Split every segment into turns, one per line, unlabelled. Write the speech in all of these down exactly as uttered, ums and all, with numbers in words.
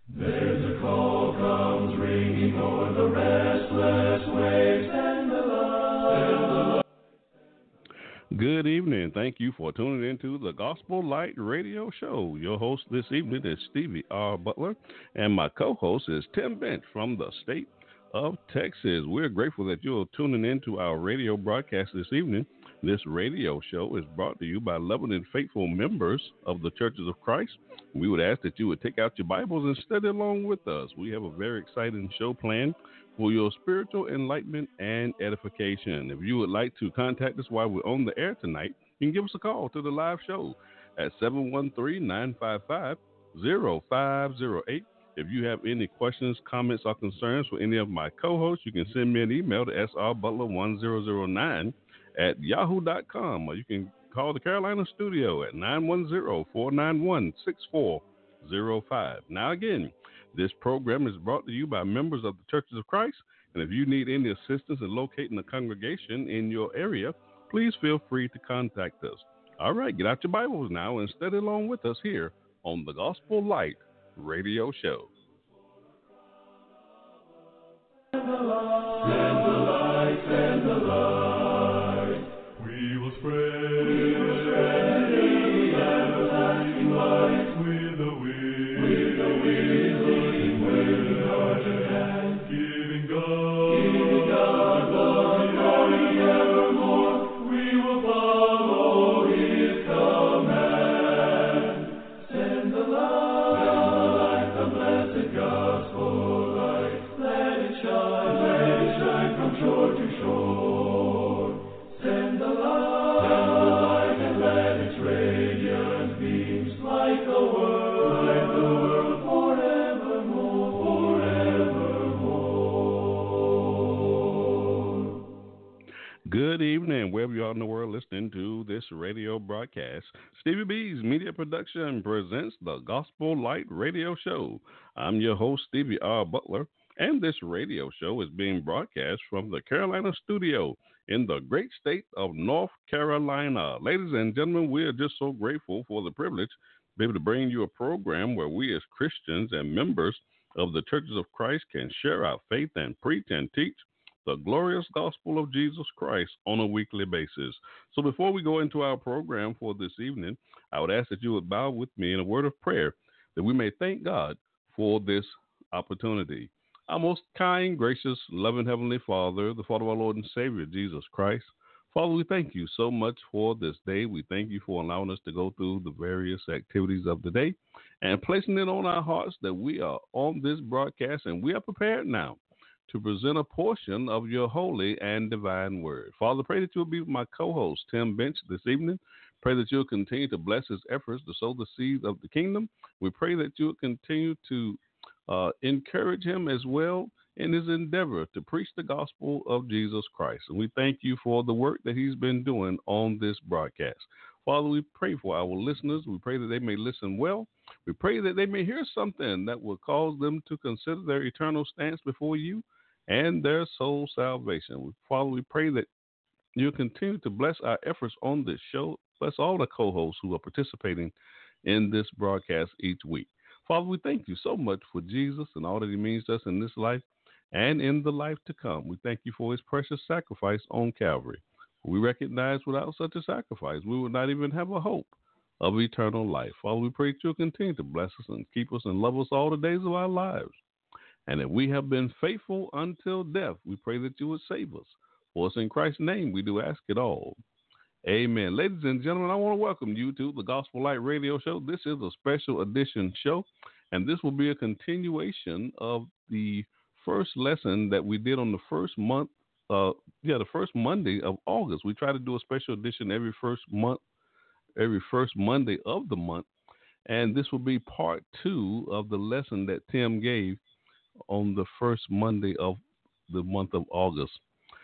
There's a call comes ringing o'er the restless waves and the light. Good evening. Thank you for tuning into the Gospel Light Radio Show. Your host this evening is Stevie R. Butler, and my co-host is Tim Bench from the state of Texas. We're grateful that you're tuning into our radio broadcast this evening. This radio show is brought to you by loving and faithful members of the Churches of Christ. We would ask that you would take out your Bibles and study along with us. We have a very exciting show planned for your spiritual enlightenment and edification. If you would like to contact us while we're on the air tonight, you can give us a call to the live show at seven one three, nine five five, zero five zero eight. If you have any questions, comments, or concerns for any of my co-hosts, you can send me an email to s r butler one zero zero nine at yahoo dot com, or you can call the Carolina studio at nine one zero, four nine one, six four zero five. Now again, this program is brought to you by members of the Churches of Christ, and if you need any assistance in locating a congregation in your area, please feel free to contact us. All right, get out your Bibles now and study along with us here on the Gospel Light Radio Show. Send the light, send the light. We will spread, we will spread the everlasting light with the wind, with the wind, looking with heart and hand, giving God, giving God glory, glory evermore. We will follow His command. Send the light, send the light, the blessed gospel light. Let it shine, let it shine from shore to shore. Send the light, send the light, and let its radiant beams light the world, light the world forevermore, forevermore. Good evening, wherever you are in the world listening to this radio broadcast. Stevie B's Media Production presents the Gospel Light Radio Show. I'm your host, Stevie R. Butler, and this radio show is being broadcast from the Carolina studio in the great state of North Carolina. Ladies and gentlemen, we are just so grateful for the privilege to be able to bring you a program where we as Christians and members of the Churches of Christ can share our faith and preach and teach the glorious gospel of Jesus Christ on a weekly basis. So before we go into our program for this evening, I would ask that you would bow with me in a word of prayer that we may thank God for this opportunity. Our most kind, gracious, loving Heavenly Father, the Father of our Lord and Savior, Jesus Christ. Father, we thank you so much for this day. We thank you for allowing us to go through the various activities of the day and placing it on our hearts that we are on this broadcast and we are prepared now to present a portion of your holy and divine word. Father, pray that you'll be with my co-host, Tim Bench, this evening. Pray that you'll continue to bless his efforts to sow the seeds of the kingdom. We pray that you'll continue to Uh, encourage him as well in his endeavor to preach the gospel of Jesus Christ. And we thank you for the work that he's been doing on this broadcast. Father, we pray for our listeners. We pray that they may listen well. We pray that they may hear something that will cause them to consider their eternal stance before you and their soul salvation. Father, we pray that you'll continue to bless our efforts on this show. Bless all the co-hosts who are participating in this broadcast each week. Father, we thank you so much for Jesus and all that he means to us in this life and in the life to come. We thank you for his precious sacrifice on Calvary. We recognize without such a sacrifice, we would not even have a hope of eternal life. Father, we pray that you'll continue to bless us and keep us and love us all the days of our lives. And if we have been faithful until death, we pray that you would save us. For us in Christ's name, we do ask it all. Amen. Ladies and gentlemen, I want to welcome you to the Gospel Light Radio Show. This is a special edition show, and this will be a continuation of the first lesson that we did on the first month, uh, yeah, the first Monday of August. We try to do a special edition every first month, every first Monday of the month, and this will be part two of the lesson that Tim gave on the first Monday of the month of August.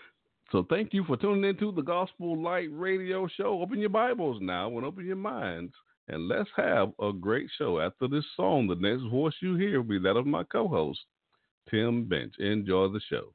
So thank you for tuning into the Gospel Light Radio Show. Open your Bibles now and open your minds, and let's have a great show. After this song, the next voice you hear will be that of my co-host, Tim Bench. Enjoy the show.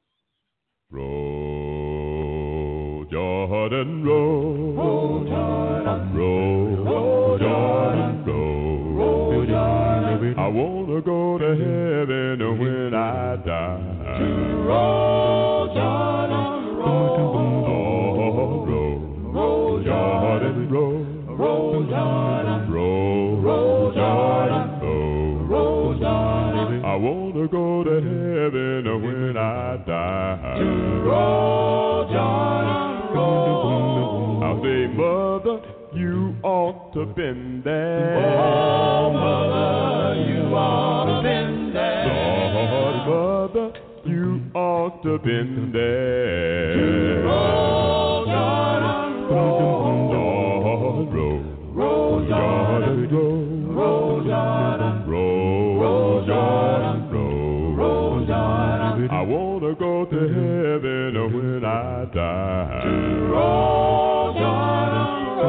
Roll, Jordan, roll. Roll, Jordan, roll. Roll, Jordan, roll. Roll, Jordan. I want to go
go to heaven when I die. To roll, Jordan, roll. Oh, roll, roll, Jordan, roll. Roll, Jordan, roll. Roll, Jordan, roll. Roll, Jordan. I want to go to heaven when I die. To roll, Jordan, roll. I'll say, Mother, you ought to been there. Oh, Mother, you ought to been there. Lord, Mother, you ought to been there. Roll, Jordan, roll. Lord, roll. Roll, Jordan, roll. Roll, Jordan, roll. Roll, Jordan, roll. Roll, Jordan. I want to go to heaven when I die. Roll, Jordan.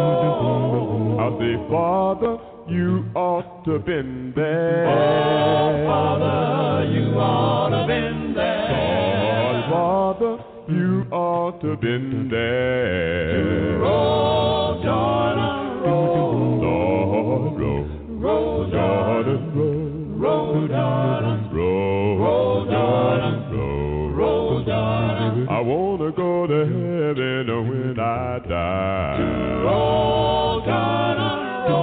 I'll say, Father, you ought to been there. Oh, Father, you ought to been there. Oh, Father, you ought to been there. Roll, Jordan, roll. Lord, roll. Roll, Jordan, roll. Roll, Jordan, roll. Roll, Jordan, roll. Roll, Jordan. I want to go to heaven when I die. Roll, Jordan,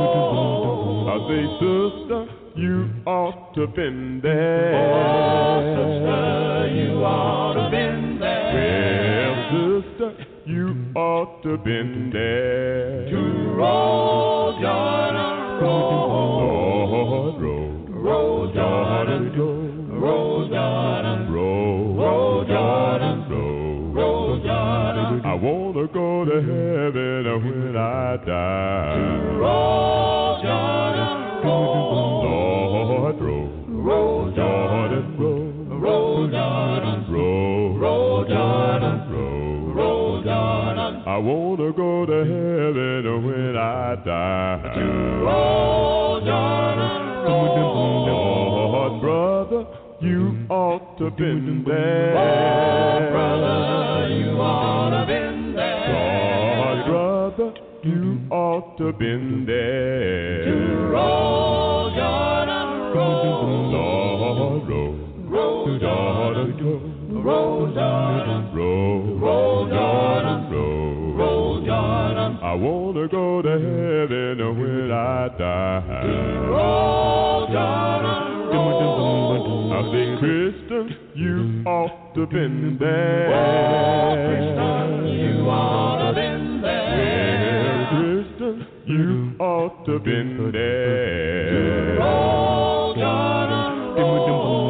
roll. I say, sister, you ought to been there. Oh, sister, you ought to been there. Well, sister, you ought to been there. To roll, Jordan, roll. Lord, roll. Roll, Jordan, roll. Roll, Jordan, roll. Roll, Jordan, roll. Roll, Jordan. I want to go to heaven when I die. Roll, Jordan, roll. Lord, roll. Roll, Jordan, roll. Roll, Jordan, roll. Roll, Jordan, roll. Roll, Jordan. I want to go to heaven when I die. Roll, Jordan, roll. Lord, brother, you ought to been there. Oh, brother, you ought to been there. Lord, brother, you ought to been there. To roll, Jordan, roll. Lord, roll. Roll, Jordan, roll. Roll, Jordan, roll. Roll, Jordan, roll. Roll, Jordan. I want to go to heaven when I die. To roll, Jordan, roll. I say, Christian, you ought to been there. Oh, Christian, you ought to been there. Well, Christian, you ought to been there. Roll, Jordan, roll.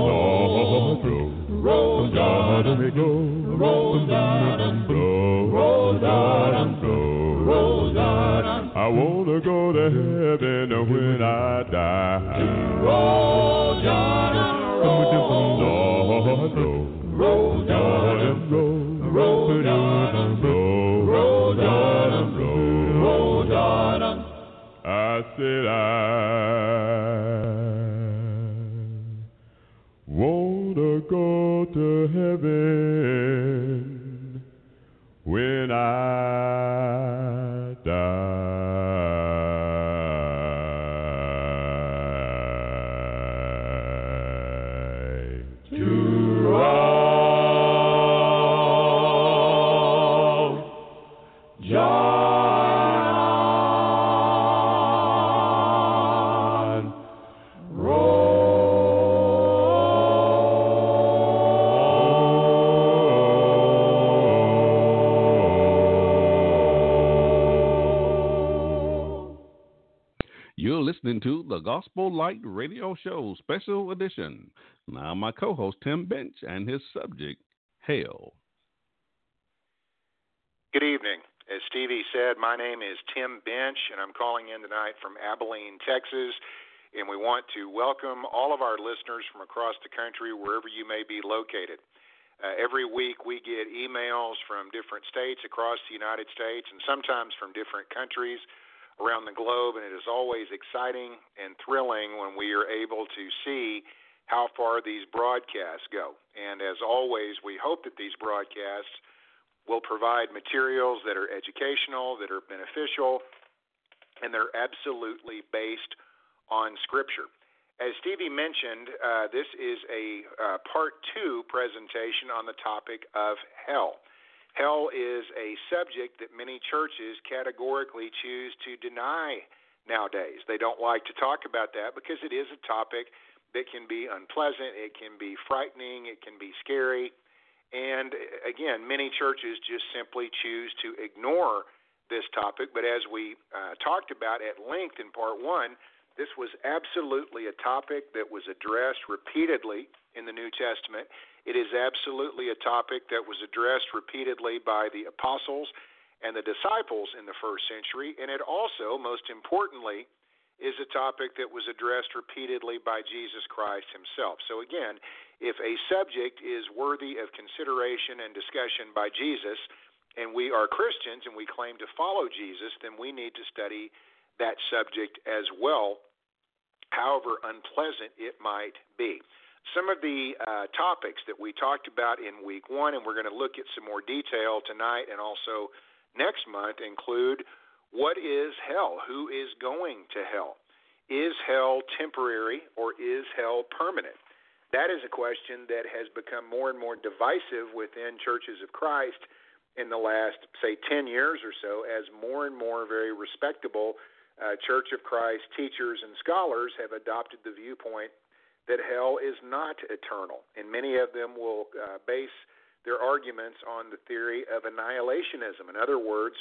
Lord, roll. Roll, Jordan, roll. Roll, Jordan, roll. Roll, Jordan, roll. Roll, Jordan. I want to go to heaven when I die. Roll, Jordan, roll. Lord, roll. Roll, Jordan, roll. Roll, Jordan, roll. Roll, Jordan, roll. Roll, Jordan. I said I want to go to heaven when I die. To roll, Jordan, roll.
You're listening to the Gospel Light Radio Show Special Edition. Now my co-host Tim Bench and his subject, Hell.
Good evening. As Stevie said, my name is Tim Bench, and I'm calling in tonight from Abilene, Texas, and we want to welcome all of our listeners from across the country, wherever you may be located. Uh, every week we get emails from different states across the United States and sometimes from different countries around the globe, and it is always exciting and thrilling when we are able to see how far these broadcasts go. And as always, we hope that these broadcasts will provide materials that are educational, that are beneficial, and they're absolutely based on Scripture. as Stevie mentioned, uh, this is a uh, part two presentation on the topic of hell. Hell is a subject that many churches categorically choose to deny nowadays. They don't like to talk about that because it is a topic that can be unpleasant, it can be frightening, it can be scary. And again, many churches just simply choose to ignore this topic. But as we uh, talked about at length in part one, this was absolutely a topic that was addressed repeatedly in the New Testament. It is absolutely a topic that was addressed repeatedly by the apostles and the disciples in the first century. And it also, most importantly, is a topic that was addressed repeatedly by Jesus Christ himself. So again, if a subject is worthy of consideration and discussion by Jesus, and we are Christians and we claim to follow Jesus, then we need to study that subject as well, however unpleasant it might be. Some of the uh, topics that we talked about in week one, and we're going to look at some more detail tonight and also next month, include what is hell? Who is going to hell? Is hell temporary or is hell permanent? That is a question that has become more and more divisive within churches of Christ in the last, say, ten years or so, as more and more very respectable uh, Church of Christ teachers and scholars have adopted the viewpoint that hell is not eternal. And many of them will uh, base their arguments on the theory of annihilationism. In other words,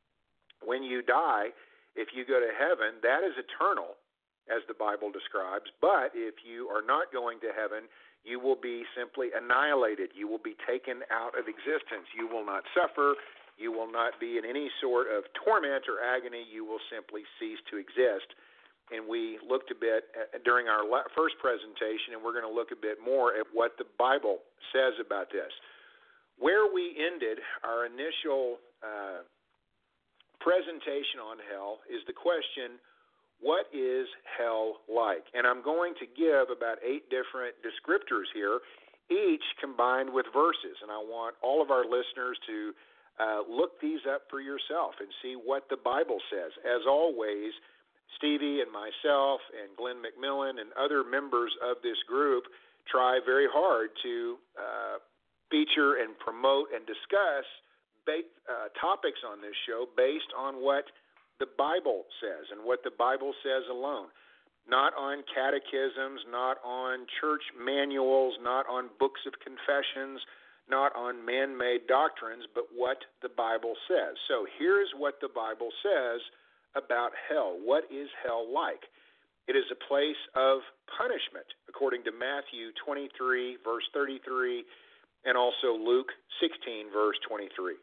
when you die, if you go to heaven, that is eternal, as the Bible describes. But if you are not going to heaven, you will be simply annihilated. You will be taken out of existence. You will not suffer. You will not be in any sort of torment or agony. You will simply cease to exist. And we looked a bit at, during our first presentation, and we're going to look a bit more at what the Bible says about this. Where we ended our initial uh, presentation on hell is the question, what is hell like? And I'm going to give about eight different descriptors here, each combined with verses. And I want all of our listeners to uh, look these up for yourself and see what the Bible says. As always, Stevie and myself and Glenn McMillan and other members of this group try very hard to uh, feature and promote and discuss ba- uh, topics on this show based on what the Bible says and what the Bible says alone. Not on catechisms, not on church manuals, not on books of confessions, not on man-made doctrines, but what the Bible says. So here's what the Bible says about hell. What is hell like? It is a place of punishment, according to Matthew twenty-three, verse thirty-three, and also Luke sixteen, verse twenty-three.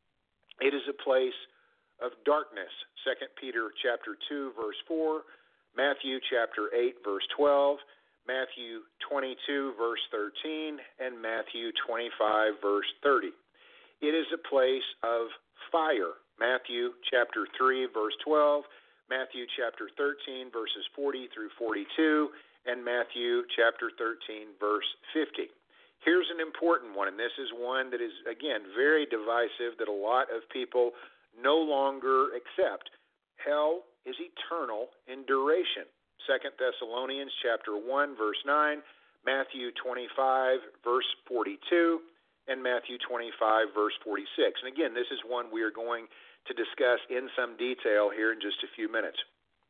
It is a place of darkness, Second Peter chapter two, verse four, Matthew chapter eight, verse twelve, Matthew twenty-two, verse thirteen, and Matthew twenty-five, verse thirty. It is a place of fire, Matthew chapter three, verse twelve, Matthew chapter thirteen, verses forty through forty-two, and Matthew chapter thirteen, verse fifty. Here's an important one, and this is one that is, again, very divisive that a lot of people no longer accept. Hell is eternal in duration. Second Thessalonians chapter one, verse nine, Matthew twenty-five, verse forty-two, and Matthew twenty-five, verse forty-six. And again, this is one we are going to discuss in some detail here in just a few minutes.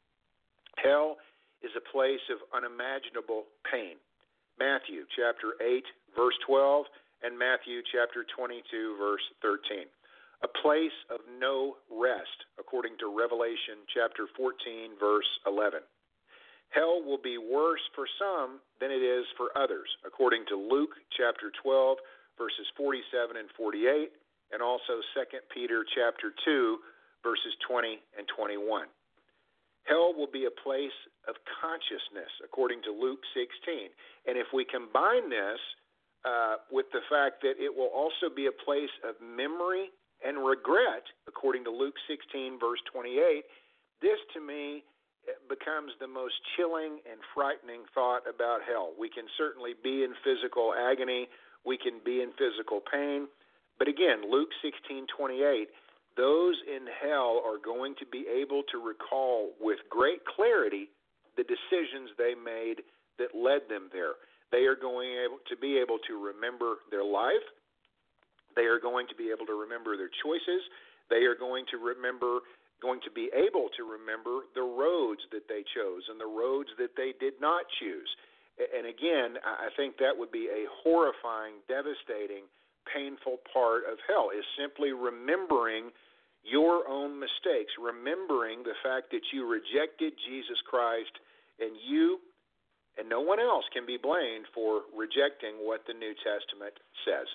Hell is a place of unimaginable pain. Matthew chapter eight, verse twelve, and Matthew chapter twenty-two, verse thirteen. A place of no rest, according to Revelation chapter fourteen, verse eleven. Hell will be worse for some than it is for others, according to Luke chapter twelve, verses forty-seven and forty-eight, and also Second Peter chapter two, verses twenty and twenty-one. Hell will be a place of consciousness, according to Luke sixteen. And if we combine this uh, with the fact that it will also be a place of memory and regret, according to Luke sixteen, verse twenty-eight, this to me becomes the most chilling and frightening thought about hell. We can certainly be in physical agony, we can be in physical pain, but again, Luke sixteen twenty-eight, those in hell are going to be able to recall with great clarity the decisions they made that led them there. They are going able to be able to remember their life. They are going to be able to remember their choices. They are going to remember, going to be able to remember the roads that they chose and the roads that they did not choose. And again, I think that would be a horrifying, devastating, painful part of hell, is simply remembering your own mistakes, remembering the fact that you rejected Jesus Christ, and you and no one else can be blamed for rejecting what the New Testament says.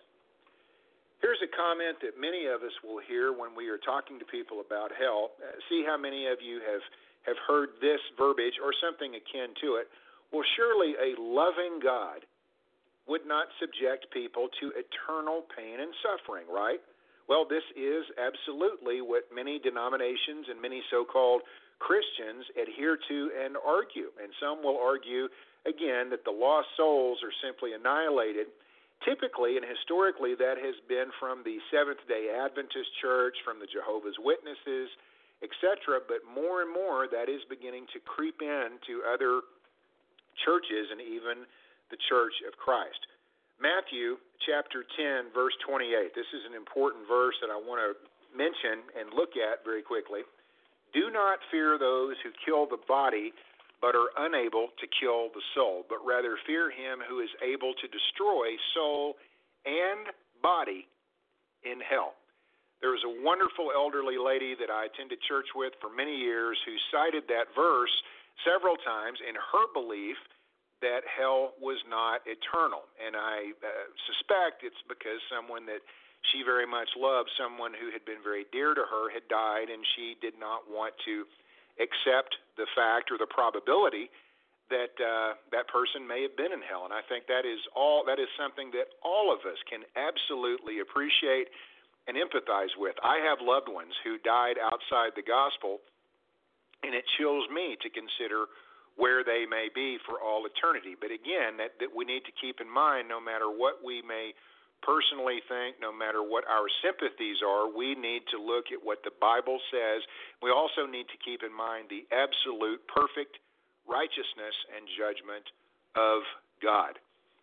Here's a comment that many of us will hear when we are talking to people about hell. Uh, see how many of you have, have heard this verbiage or something akin to it. Well, surely a loving God would not subject people to eternal pain and suffering, right? Well, this is absolutely what many denominations and many so-called Christians adhere to and argue. And some will argue, again, that the lost souls are simply annihilated. Typically and historically, that has been from the Seventh-day Adventist Church, from the Jehovah's Witnesses, et cetera. But more and more, that is beginning to creep into other churches and even the Church of Christ. Matthew chapter ten, verse twenty-eight. This is an important verse that I want to mention and look at very quickly. Do not fear those who kill the body, but are unable to kill the soul, but rather fear him who is able to destroy soul and body in hell. There was a wonderful elderly lady that I attended church with for many years who cited that verse several times in her belief that hell was not eternal. And I uh, suspect it's because someone that she very much loved, someone who had been very dear to her, had died, and she did not want to accept the fact or the probability that uh, that person may have been in hell. And I think that is all that is something that all of us can absolutely appreciate and empathize with. I have loved ones who died outside the gospel, and it chills me to consider where they may be for all eternity. But again, that, that we need to keep in mind, no matter what we may personally think, no matter what our sympathies are, we need to look at what the Bible says. We also need to keep in mind the absolute perfect righteousness and judgment of God.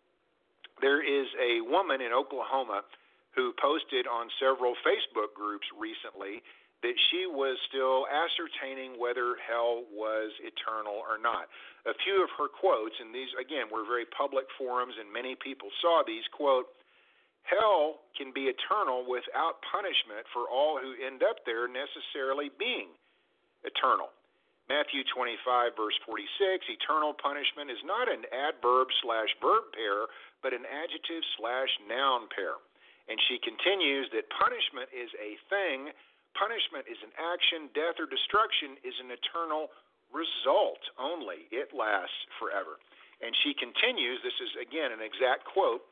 There is a woman in Oklahoma who posted on several Facebook groups recently that she was still ascertaining whether hell was eternal or not. A few of her quotes, and these, again, were very public forums, and many people saw these, quote, hell can be eternal without punishment for all who end up there necessarily being eternal. Matthew twenty-five, verse forty-six, eternal punishment is not an adverb slash verb pair, but an adjective slash noun pair. And she continues that punishment is a thing. Punishment is an action. Death or destruction is an eternal result only. It lasts forever. And she continues, this is again an exact quote,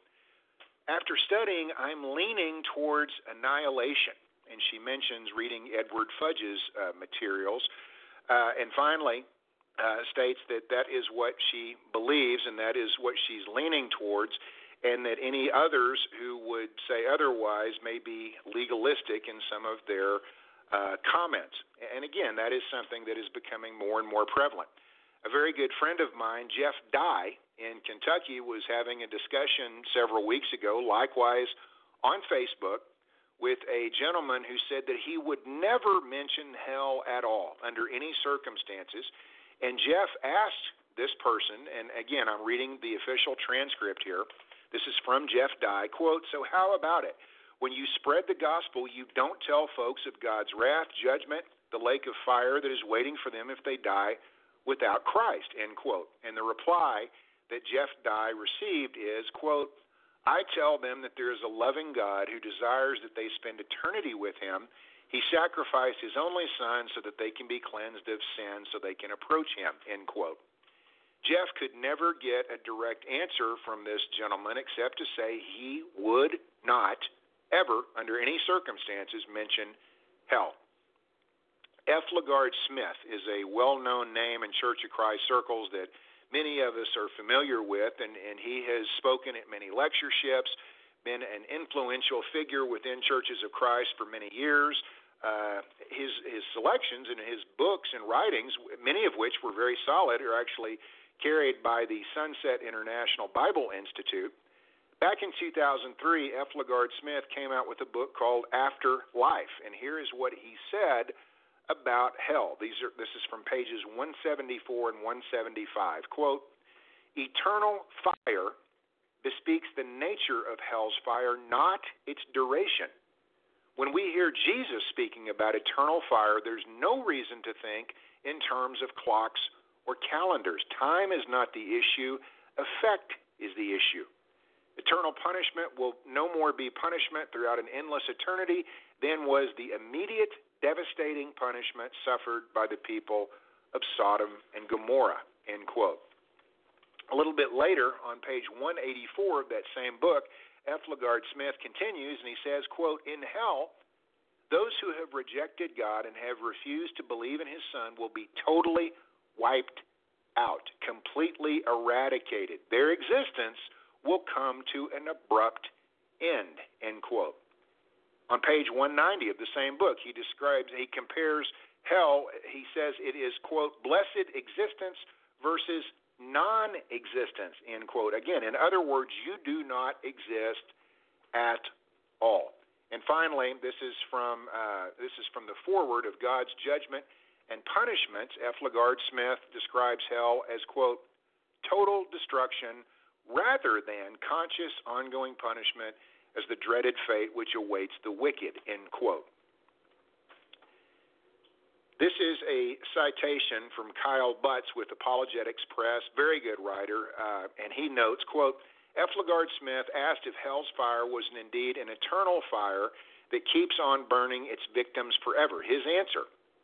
after studying, I'm leaning towards annihilation. And she mentions reading Edward Fudge's uh, materials. Uh, and finally uh, states that that is what she believes and that is what she's leaning towards, and that any others who would say otherwise may be legalistic in some of their uh, comments. And again, that is something that is becoming more and more prevalent. A very good friend of mine, Jeff Dye, in Kentucky, was having a discussion several weeks ago, likewise on Facebook, with a gentleman who said that he would never mention hell at all under any circumstances. And Jeff asked this person, and again, I'm reading the official transcript here. This is from Jeff Dye, quote, so how about it? When you spread the gospel, you don't tell folks of God's wrath, judgment, the lake of fire that is waiting for them if they die without Christ, end quote. And the reply that Jeff Dye received is, quote, I tell them that there is a loving God who desires that they spend eternity with him. He sacrificed his only son so that they can be cleansed of sin, so they can approach him, end quote. Jeff could never get a direct answer from this gentleman except to say he would not ever, under any circumstances, mention hell. F. LaGard Smith is a well-known name in Church of Christ circles that many of us are familiar with, and, and he has spoken at many lectureships, been an influential figure within Churches of Christ for many years. uh, his his selections and his books and writings, many of which were very solid, are actually carried by the Sunset International Bible Institute. Back in two thousand three, F. LaGard Smith came out with a book called Afterlife, and here is what he said about hell. These are this is from pages one seventy-four and one seventy-five. Quote, "Eternal fire bespeaks the nature of hell's fire, not its duration. When we hear Jesus speaking about eternal fire, there's no reason to think in terms of clocks or calendars. Time is not the issue, effect is the issue. Eternal punishment will no more be punishment throughout an endless eternity than was the immediate devastating punishment suffered by the people of Sodom and Gomorrah," end quote. A little bit later, on page one eighty-four of that same book, F. LaGard Smith continues, and he says, quote, "In hell, those who have rejected God and have refused to believe in his Son will be totally wiped out, completely eradicated. Their existence will come to an abrupt end," end quote. On page one ninety of the same book, he describes, he compares hell, he says it is, quote, "blessed existence versus non-existence," end quote. Again, in other words, you do not exist at all. And finally, this is from uh, this is from the foreword of God's Judgment and Punishments. F. LaGard Smith describes hell as, quote, "total destruction rather than conscious ongoing punishment as the dreaded fate which awaits the wicked," end quote. This is a citation from Kyle Butts with Apologetics Press, very good writer, uh, and he notes, quote, "F. LaGard Smith asked if hell's fire was indeed an eternal fire that keeps on burning its victims forever. His answer,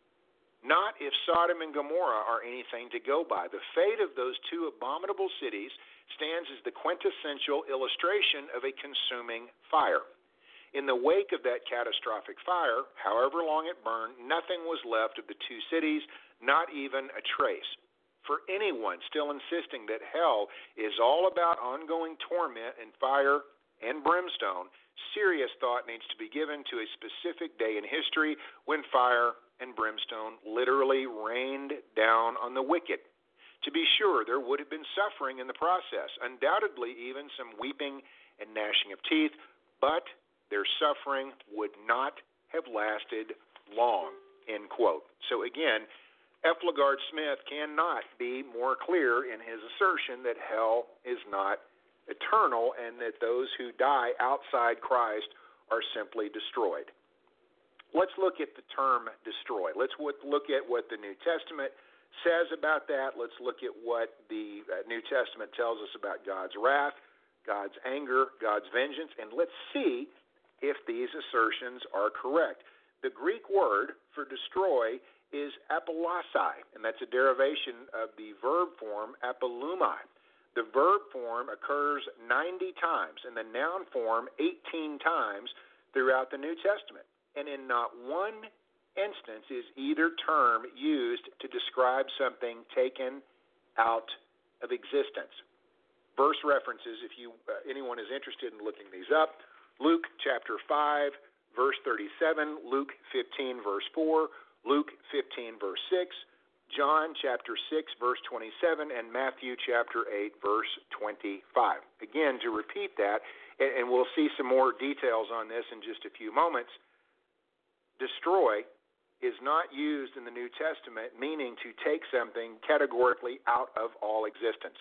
not if Sodom and Gomorrah are anything to go by. The fate of those two abominable cities stands as the quintessential illustration of a consuming fire. In the wake of that catastrophic fire, however long it burned, nothing was left of the two cities, not even a trace. For anyone still insisting that hell is all about ongoing torment and fire and brimstone, serious thought needs to be given to a specific day in history when fire and brimstone literally rained down on the wicked. To be sure, there would have been suffering in the process, undoubtedly even some weeping and gnashing of teeth, but their suffering would not have lasted long," end quote. So again, F. LaGard Smith cannot be more clear in his assertion that hell is not eternal and that those who die outside Christ are simply destroyed. Let's look at the term destroy. Let's look at what the New Testament says about that. Let's look at what the New Testament tells us about God's wrath, God's anger, God's vengeance, and let's see if these assertions are correct. The Greek word for destroy is apollasai, and that's a derivation of the verb form apolumai. The verb form occurs ninety times and the noun form eighteen times throughout the New Testament, and in not one instance is either term used to describe something taken out of existence. Verse references, if you uh, anyone is interested in looking these up, Luke chapter five, verse thirty-seven, Luke fifteen, verse four, Luke fifteen, verse six, John chapter six, verse twenty-seven, and Matthew chapter eight, verse twenty-five. Again, to repeat that, and, and we'll see some more details on this in just a few moments, destroy is not used in the New Testament, meaning to take something categorically out of all existence.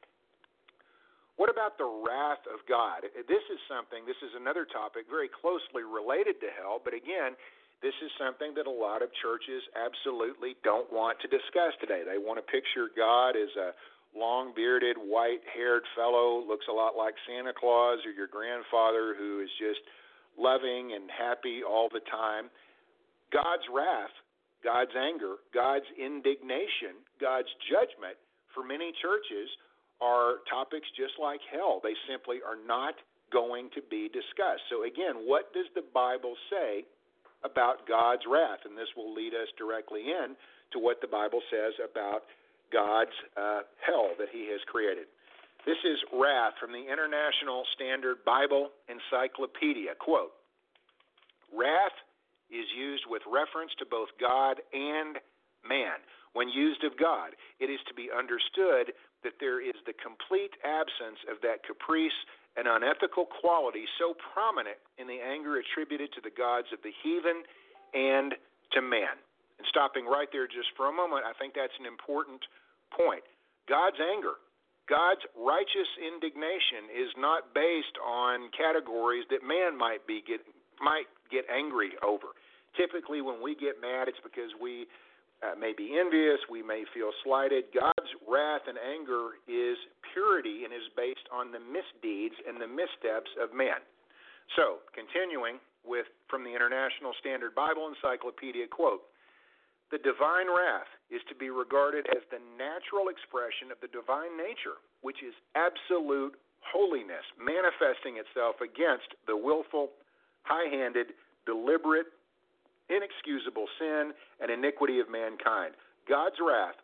What about the wrath of God? This is something, this is another topic very closely related to hell, but again, this is something that a lot of churches absolutely don't want to discuss today. They want to picture God as a long-bearded, white-haired fellow, looks a lot like Santa Claus or your grandfather who is just loving and happy all the time. God's wrath, God's anger, God's indignation, God's judgment for many churches are topics just like hell. They simply are not going to be discussed. So again, what does the Bible say about God's wrath? And this will lead us directly in to what the Bible says about God's uh, hell that he has created. This is wrath from the International Standard Bible Encyclopedia. Quote, "Wrath is used with reference to both God and man. When used of God, it is to be understood that there is the complete absence of that caprice and unethical quality so prominent in the anger attributed to the gods of the heathen and to man. And stopping right there just for a moment, I think that's an important point. God's anger, God's righteous indignation is not based on categories that man might be get, might get angry over. Typically, when we get mad, it's because we uh, may be envious, we may feel slighted. God's wrath and anger is purity and is based on the misdeeds and the missteps of man. So, continuing with from the International Standard Bible Encyclopedia quote, the divine wrath is to be regarded as the natural expression of the divine nature, which is absolute holiness, manifesting itself against the willful, high-handed, deliberate, inexcusable sin and iniquity of mankind. God's wrath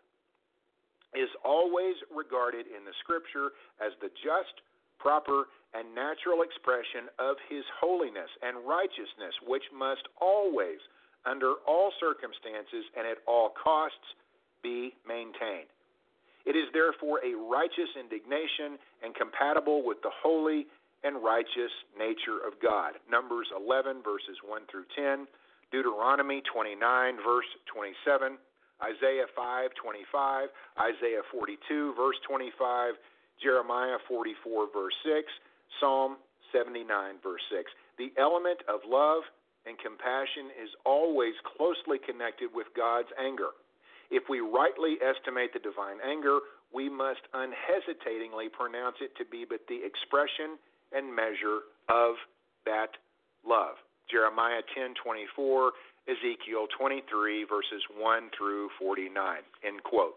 is always regarded in the Scripture as the just, proper, and natural expression of His holiness and righteousness, which must always, under all circumstances and at all costs, be maintained. It is therefore a righteous indignation and compatible with the holy and righteous nature of God. Numbers eleven, verses one through ten, Deuteronomy twenty-nine, verse twenty-seven, Isaiah five, twenty-five, Isaiah forty-two, verse twenty-five, Jeremiah forty-four, verse six, Psalm seventy-nine, verse six. The element of love and compassion is always closely connected with God's anger. If we rightly estimate the divine anger, we must unhesitatingly pronounce it to be but the expression and measure of that love. Jeremiah ten twenty-four, Ezekiel twenty-three, verses one through forty-nine, end quote.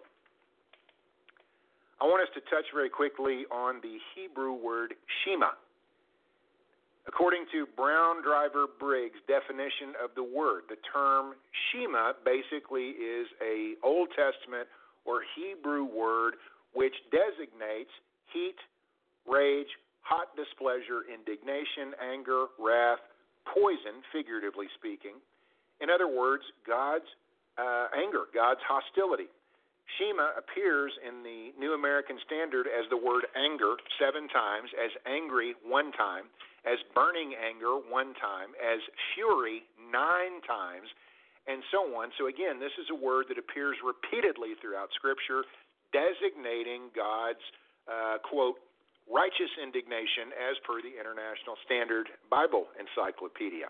I want us to touch very quickly on the Hebrew word Shema. According to Brown Driver Briggs' definition of the word, the term Shema basically is an Old Testament or Hebrew word which designates heat, rage, hot displeasure, indignation, anger, wrath, poison, figuratively speaking. In other words, God's uh, anger, God's hostility. Shema appears in the New American Standard as the word anger seven times, as angry one time, as burning anger one time, as fury nine times, and so on. So again, this is a word that appears repeatedly throughout Scripture, designating God's, uh, quote, righteous indignation as per the International Standard Bible Encyclopedia.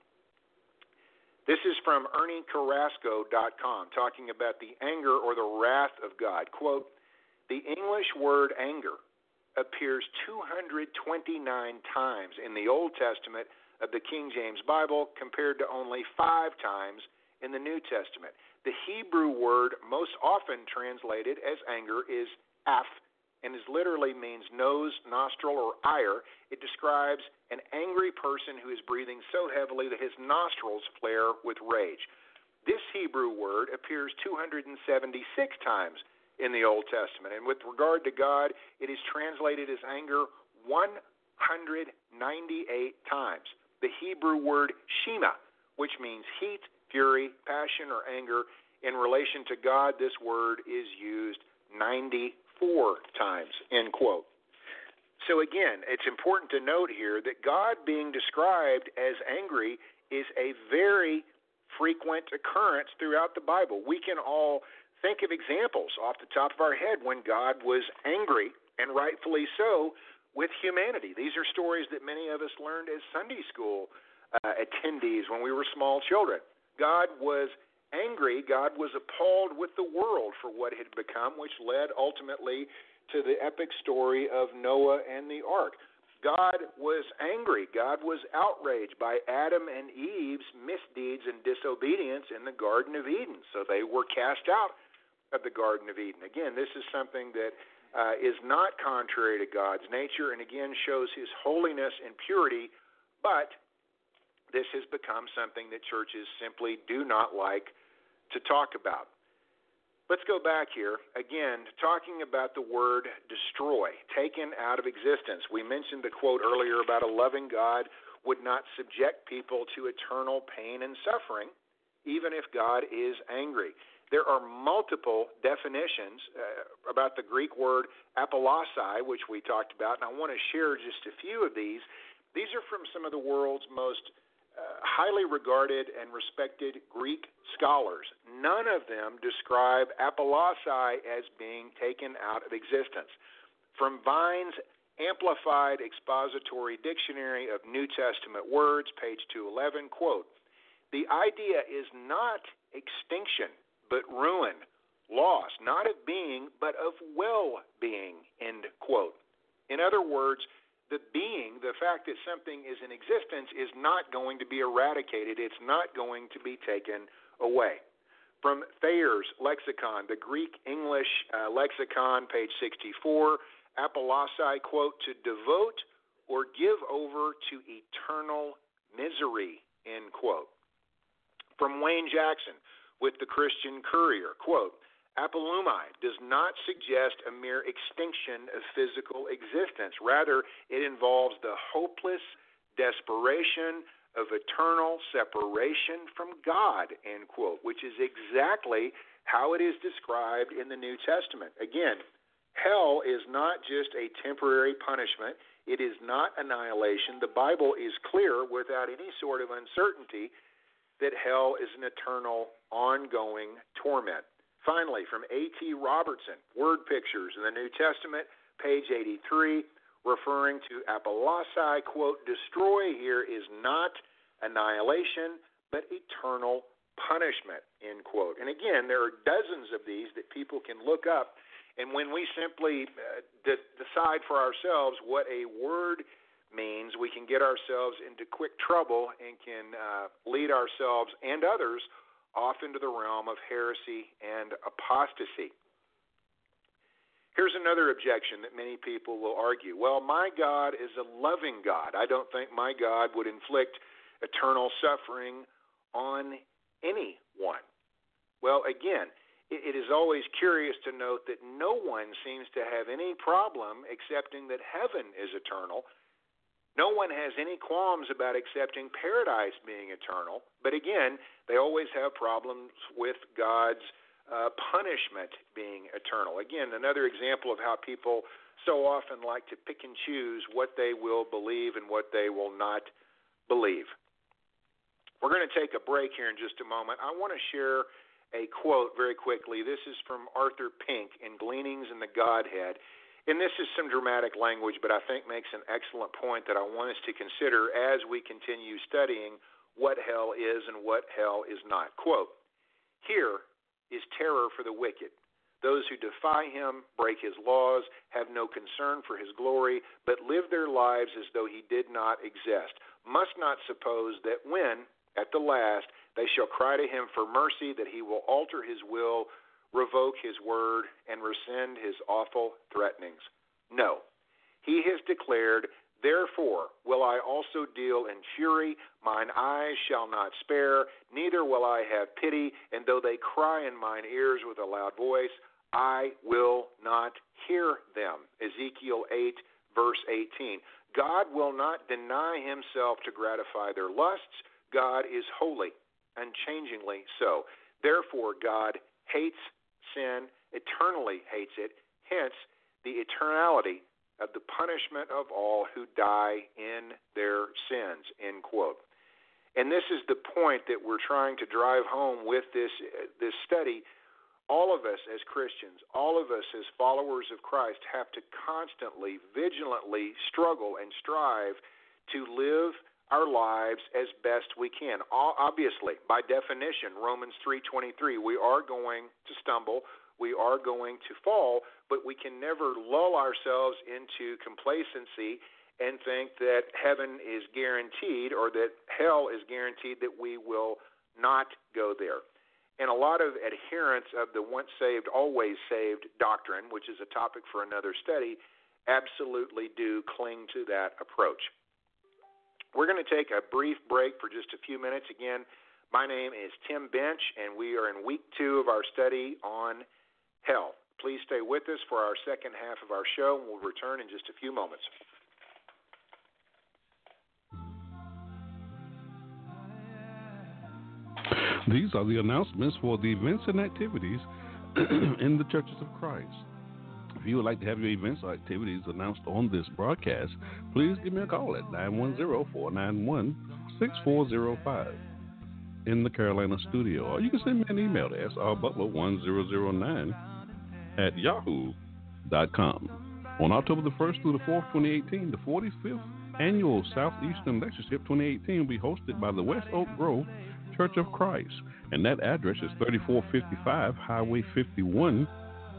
This is from Ernie Carrasco dot com, talking about the anger or the wrath of God. Quote, the English word anger appears two hundred twenty-nine times in the Old Testament of the King James Bible compared to only five times in the New Testament. The Hebrew word most often translated as anger is aph, and is literally means nose, nostril, or ire. It describes an angry person who is breathing so heavily that his nostrils flare with rage. This Hebrew word appears two hundred seventy-six times in the Old Testament, and with regard to God, it is translated as anger one hundred ninety-eight times. The Hebrew word Shema, which means heat, fury, passion, or anger, in relation to God, this word is used ninety-four times, end quote. So again, it's important to note here that God being described as angry is a very frequent occurrence throughout the Bible. We can all think of examples off the top of our head when God was angry, and rightfully so, with humanity. These are stories that many of us learned as Sunday school uh, attendees when we were small children. God was angry. God was appalled with the world for what it had become, which led ultimately to the epic story of Noah and the ark. God was angry. God was outraged by Adam and Eve's misdeeds and disobedience in the Garden of Eden. So they were cast out of the Garden of Eden. Again, this is something that uh, is not contrary to God's nature, and again shows His holiness and purity, but this has become something that churches simply do not like to talk about. Let's go back here, again, talking about the word destroy, taken out of existence. We mentioned the quote earlier about a loving God would not subject people to eternal pain and suffering, even if God is angry. There are multiple definitions uh, about the Greek word apollasai, which we talked about, and I want to share just a few of these. These are from some of the world's most uh, highly regarded and respected Greek scholars. None of them describe apollasai as being taken out of existence. From Vine's Amplified Expository Dictionary of New Testament Words, page two eleven, quote, "The idea is not extinction, but ruin, loss, not of being, but of well-being," end quote. In other words, the being, the fact that something is in existence, is not going to be eradicated. It's not going to be taken away. From Thayer's Lexicon, the Greek-English uh, lexicon, page sixty-four, apollasai, quote, "to devote or give over to eternal misery," end quote. From Wayne Jackson with the Christian Courier, quote, "Apollumi does not suggest a mere extinction of physical existence. Rather, it involves the hopeless desperation of eternal separation from God," end quote, which is exactly how it is described in the New Testament. Again, hell is not just a temporary punishment. It is not annihilation. The Bible is clear without any sort of uncertainty that hell is an eternal, ongoing torment. Finally, from A T Robertson, Word Pictures in the New Testament, page eighty-three, referring to apollasai, quote, "destroy" here is not annihilation, but eternal punishment, end quote. And again, there are dozens of these that people can look up. And when we simply uh, de- decide for ourselves what a word means, we can get ourselves into quick trouble and can uh, lead ourselves and others off into the realm of heresy and apostasy. Here's another objection that many people will argue. Well, my God is a loving God. I don't think my God would inflict eternal suffering on anyone. Well, again, it is always curious to note that no one seems to have any problem accepting that heaven is eternal. No one has any qualms about accepting paradise being eternal. But again, they always have problems with God's uh, punishment being eternal. Again, another example of how people so often like to pick and choose what they will believe and what they will not believe. We're going to take a break here in just a moment. I want to share a quote very quickly. This is from Arthur Pink in Gleanings in the Godhead. And this is some dramatic language, but I think makes an excellent point that I want us to consider as we continue studying what hell is and what hell is not. Quote, "Here is terror for the wicked. Those who defy him, break his laws, have no concern for his glory, but live their lives as though he did not exist, must not suppose that when, at the last, they shall cry to him for mercy, that he will alter his will, revoke his word, and rescind his awful threatenings. No, he has declared, therefore will I also deal in fury, mine eyes shall not spare, neither will I have pity, and though they cry in mine ears with a loud voice, I will not hear them." Ezekiel eight, verse eighteen. God will not deny himself to gratify their lusts. God is holy, unchangingly so. Therefore, God hates sin, eternally hates it, hence the eternality of the punishment of all who die in their sins, end quote. And this is the point that we're trying to drive home with this, uh, this study. All of us as Christians, all of us as followers of Christ have to constantly, vigilantly struggle and strive to live our lives as best we can. Obviously, by definition, Romans three twenty-three, we are going to stumble, we are going to fall, but we can never lull ourselves into complacency and think that heaven is guaranteed or that hell is guaranteed, that we will not go there. And a lot of adherents of the once saved, always saved doctrine, which is a topic for another study, absolutely do cling to that approach. We're going to take a brief break for just a few minutes. Again, my name is Tim Bench, and we are in week two of our study on hell. Please stay with us for our second half of our show, and we'll return in just a few moments.
These are the announcements for the events and activities in the Churches of Christ. If you would like to have your events or activities announced on this broadcast, please give me a call at nine one zero, four nine one, six four zero five in the Carolina studio. Or you can send me an email to s r butler one zero zero nine at yahoo dot com. On October the first through the fourth, twenty eighteen, the forty-fifth Annual Southeastern Lectureship twenty eighteen will be hosted by the West Oak Grove Church of Christ, and that address is thirty-four fifty-five Highway fifty-one,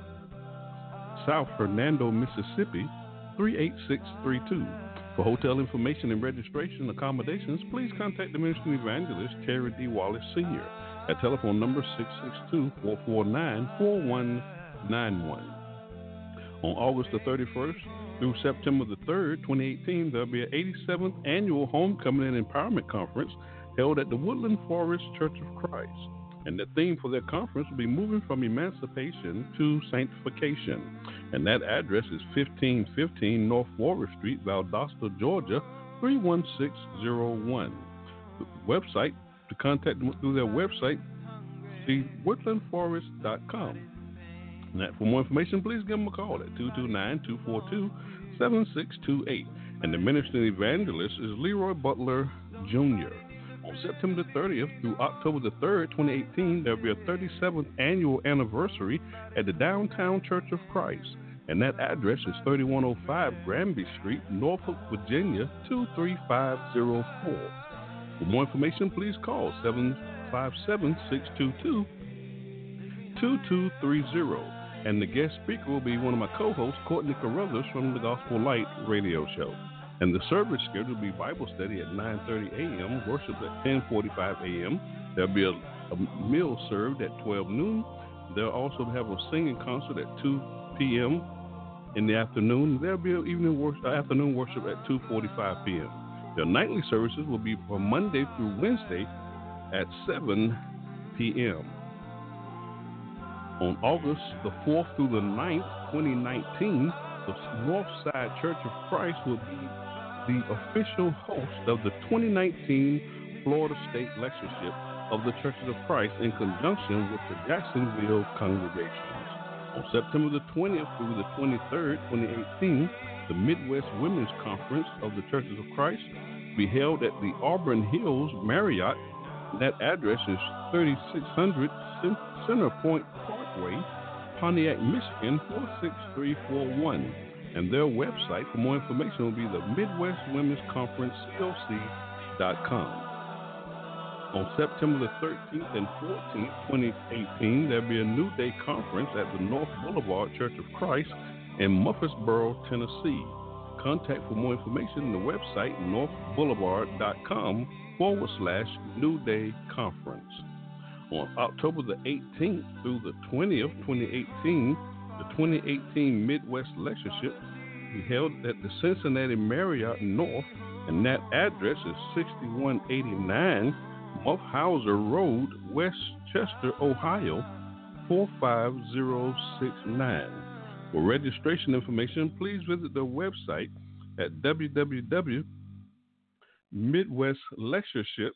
South Hernando, Mississippi, three eight six three two. For hotel information and registration accommodations, please contact the ministry evangelist, Terry D. Wallace Senior at telephone number six six two, four four nine, four one nine one. On August the thirty-first through September the third, twenty eighteen, there will be an eighty-seventh Annual Homecoming and Empowerment Conference held at the Woodland Forest Church of Christ. And the theme for their conference will be moving from emancipation to sanctification. And that address is fifteen fifteen North Forest Street, Valdosta, Georgia, three one six zero one. The website, to contact them through their website, see woodland forest dot com. And that, for more information, please give them a call at two two nine, two four two, seven six two eight. And the ministry evangelist is Leroy Butler, Junior On September the thirtieth through October the third, twenty eighteen, there will be a thirty-seventh annual anniversary at the Downtown Church of Christ. And that address is thirty-one oh five Granby Street, Norfolk, Virginia, two three five zero four. For more information, please call seven five seven, six two two, two two three zero. And the guest speaker will be one of my co-hosts, Courtney Carruthers, from the Gospel Light radio show. And the service schedule will be Bible study at nine thirty a.m., worship at ten forty-five a.m. There'll be a, a meal served at twelve noon. They'll also have a singing concert at two p.m. in the afternoon. There'll be an evening worship, uh, afternoon worship at two forty-five p.m. Their nightly services will be from Monday through Wednesday at seven p.m. On August the fourth through the ninth, twenty nineteen, the Northside Church of Christ will be the official host of the twenty nineteen Florida State Lectureship of the Churches of Christ in conjunction with the Jacksonville congregations. On September the twentieth through the twenty-third, twenty eighteen, the Midwest Women's Conference of the Churches of Christ will be held at the Auburn Hills Marriott. That address is thirty-six hundred Center Point Parkway, Pontiac, Michigan, four six three four one. And their website for more information will be the Midwest Women's Conference C O C dot com. On September the thirteenth and fourteenth, twenty eighteen, there will be a New Day Conference at the North Boulevard Church of Christ in Murfreesboro, Tennessee. Contact for more information on the website northboulevard.com forward slash New Day Conference. On October the eighteenth through the twentieth, twenty eighteen, the twenty eighteen Midwest Lectureship will be held at the Cincinnati Marriott North, and that address is sixty-one eighty-nine Muffhauser Road, Westchester, Ohio, four five zero six nine. For registration information, please visit the website at w w w dot midwest lectureship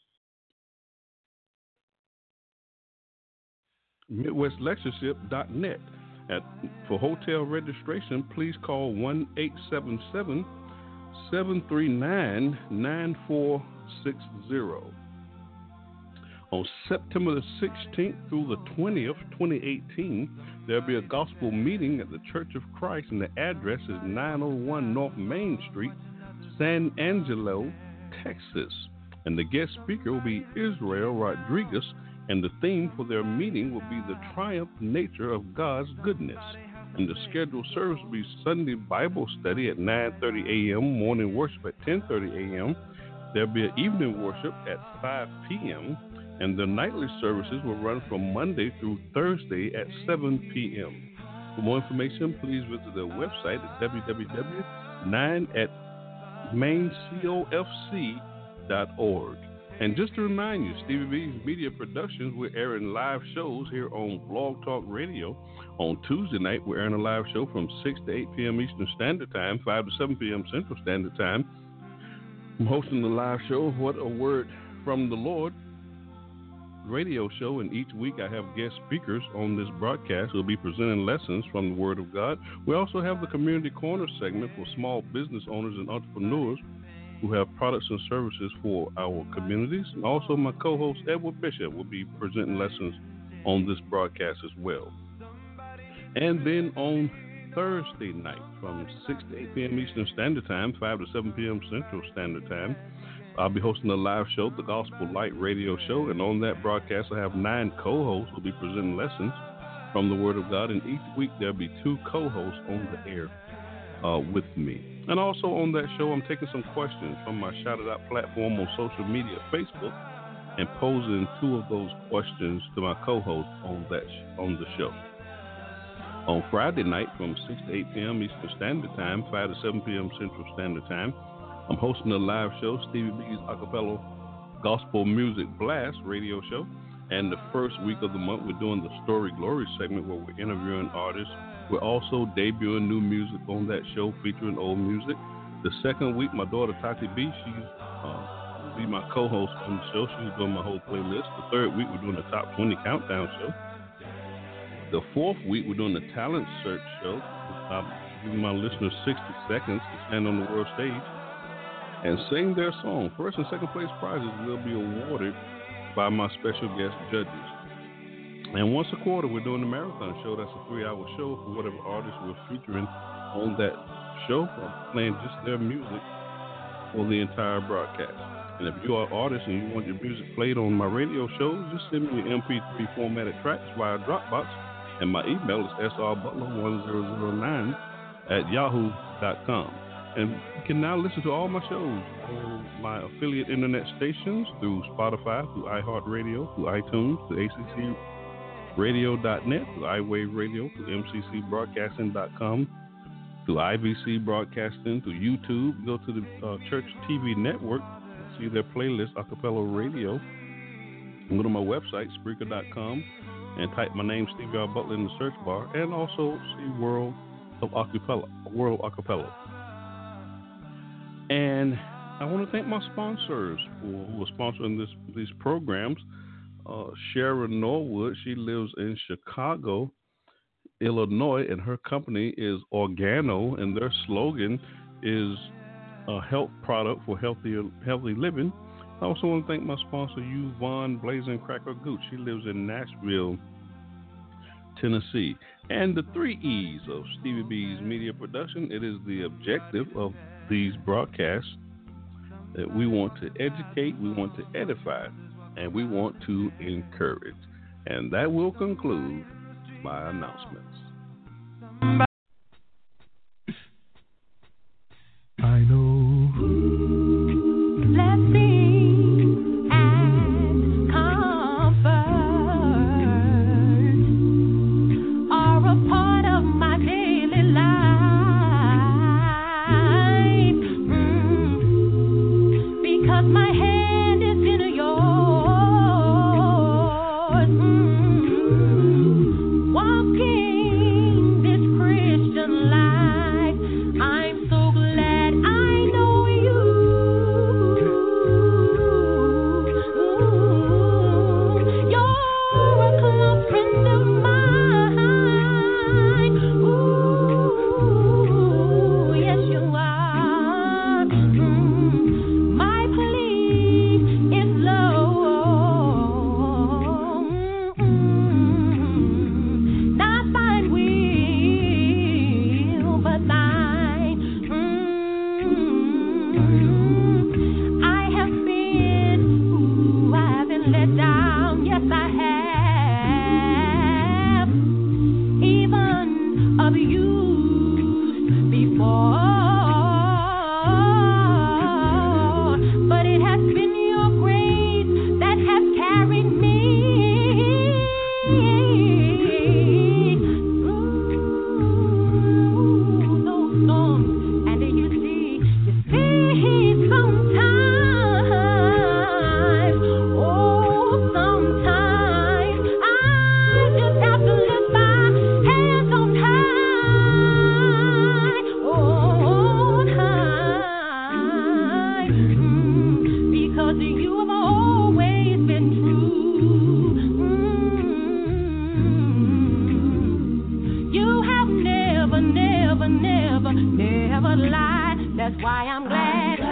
midwest lectureship dot net. At, for hotel registration, please call one eight seven seven, seven three nine, nine four six zero. On September the sixteenth through the twentieth, twenty eighteen, there will be a gospel meeting at the Church of Christ, and the address is nine oh one North Main Street, San Angelo, Texas. And the guest speaker will be Israel Rodriguez, and the theme for their meeting will be the triumph nature of God's goodness. And the scheduled service will be Sunday Bible study at nine thirty a.m., morning worship at ten thirty a.m. There will be an evening worship at five p.m., and the nightly services will run from Monday through Thursday at seven p.m. For more information, please visit their website at w w w dot nine at main cof c dot org. And just to remind you, Stevie B's Media Productions, we're airing live shows here on Blog Talk Radio. On Tuesday night, we're airing a live show from six to eight p.m. Eastern Standard Time, five to seven p.m. Central Standard Time. I'm hosting the live show, What a Word from the Lord. radio show, and each week I have guest speakers on this broadcast who will be presenting lessons from the Word of God. We also have the Community Corner segment for small business owners and entrepreneurs who have products and services for our communities. And also my co-host Edward Bishop will be presenting lessons on this broadcast as well. And then on Thursday night from six to eight p.m. Eastern Standard Time, five to seven p.m. Central Standard Time, I'll be hosting a live show, the Gospel Light Radio Show, and on that broadcast I have nine co-hosts who will be presenting lessons from the Word of God, and each week there'll be two co-hosts on the air uh, with me. And also on that show, I'm taking some questions from my Shout It Out platform on social media, Facebook, and posing two of those questions to my co-hosts on that sh- on the show. On Friday night from six to eight p.m. Eastern Standard Time, five to seven p.m. Central Standard Time, I'm hosting a live show, Stevie B's Acapella Gospel Music Blast radio show. And the first week of the month, we're doing the Story Glory segment where we're interviewing artists. We're also debuting new music on that show featuring old music. The second week, my daughter Tati B, she's uh, will be my co-host on the show. She's doing my whole playlist. The third week, we're doing the Top twenty Countdown show. The fourth week, we're doing the Talent Search show. I'm giving my listeners sixty seconds to stand on the world stage and sing their song. First and second place prizes will be awarded by my special guest judges. And once a quarter, we're doing the Marathon Show. That's a three-hour show for whatever artists we're featuring on that show. I'm playing just their music for the entire broadcast. And if you are an artist and you want your music played on my radio show, just send me your M P three formatted tracks via Dropbox. And my email is s r butler one zero zero nine at yahoo dot com. And you can now listen to all my shows on my affiliate internet stations through Spotify, through iHeartRadio, through iTunes, through A C C radio dot net, through iWave Radio, through M C C broadcasting dot com, through I V C Broadcasting, through YouTube. Go to the uh, Church T V Network, see their playlist, Acapella Radio. And go to my website, Spreaker dot com, and type my name, Stevie R. Butler, in the search bar, and also see World of Acapella, World Acapella. And I want to thank my sponsors who, who are sponsoring this, these programs. Uh, Sharon Norwood, she lives in Chicago, Illinois, and her company is Organo, and their slogan is a health product for healthy, healthy living. I also want to thank my sponsor, Yvonne Blazing Cracker Gooch. She lives in Nashville, Tennessee. And the three E's of Stevie B's Media Production, it is the objective of these broadcasts that we want to educate, we want to edify, and we want to encourage. And that will conclude my announcements.
I know.
Blessings and comfort are a part of my daily life. Mm. Because my hand is in yours. Mm. Walking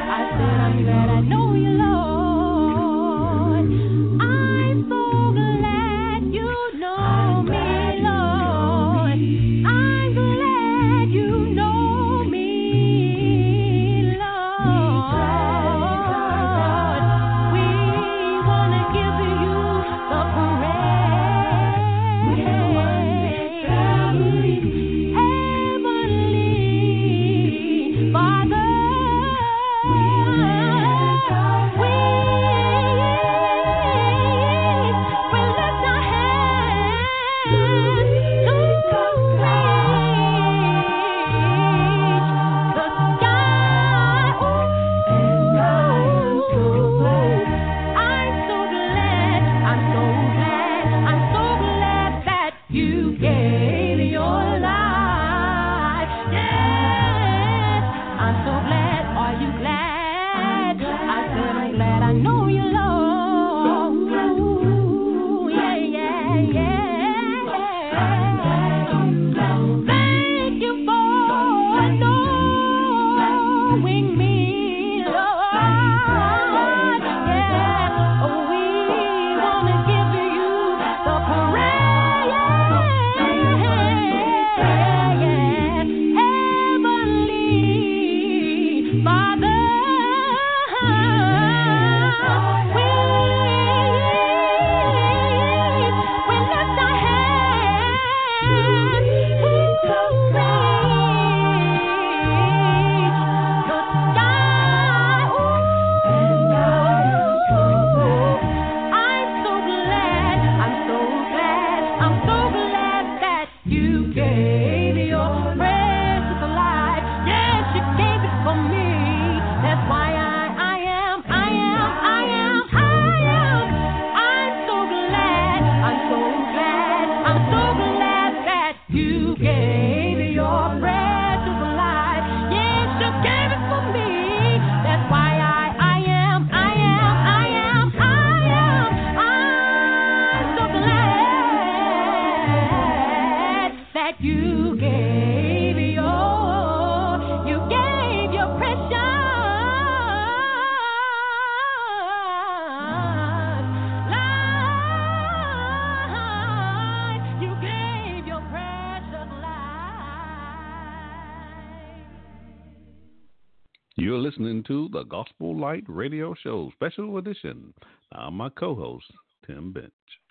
You're listening to the Gospel Light Radio Show, Special Edition. I'm my co-host, Tim Bench.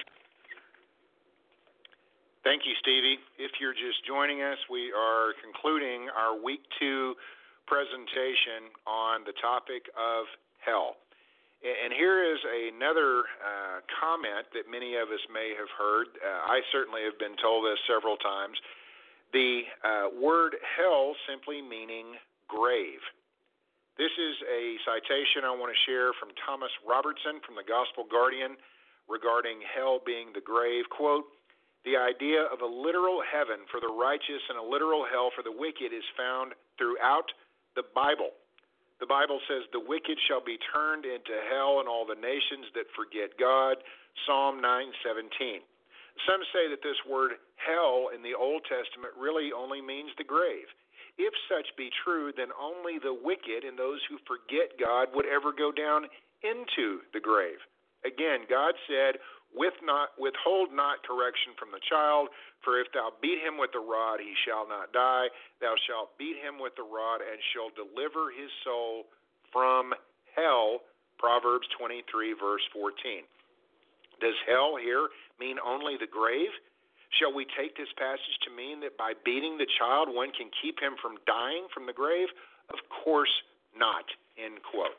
Thank you, Stevie. If you're just joining us, we are concluding our week two presentation on the topic of hell. And here is another uh, comment that many of us may have heard. Uh, I certainly have been told this several times. The uh, word hell simply meaning grave. This is a citation I want to share from Thomas Robertson from the Gospel Guardian regarding hell being the grave. Quote, "The idea of a literal heaven for the righteous and a literal hell for the wicked is found throughout the Bible. The Bible says the wicked shall be turned into hell and all the nations that forget God, Psalm nine seventeen. Some say that this word hell in the Old Testament really only means the grave. If such be true, then only the wicked and those who forget God would ever go down into the grave. Again, God said, With not, withhold not correction from the child, for if thou beat him with the rod, he shall not die. Thou shalt beat him with the rod, and shall deliver his soul from hell, Proverbs twenty-three, verse fourteen. Does hell here mean only the grave? Shall we take this passage to mean that by beating the child, one can keep him from dying from the grave? Of course not, end quote.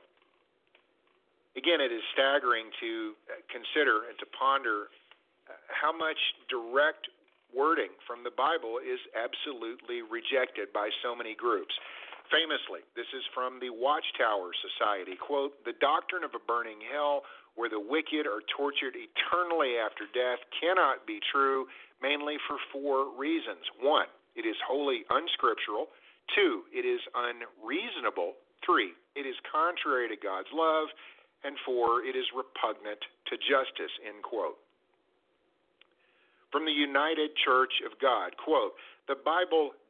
Again, it is staggering to consider and to ponder how much direct wording from the Bible is absolutely rejected by so many groups. Famously, this is from the Watchtower Society, quote, "The doctrine of a burning hell where the wicked are tortured eternally after death cannot be true, mainly for four reasons. One, it is wholly unscriptural. Two, it is unreasonable. Three, it is contrary to God's love. And four, it is repugnant to justice," end quote. From the United Church of God, quote, "The Bible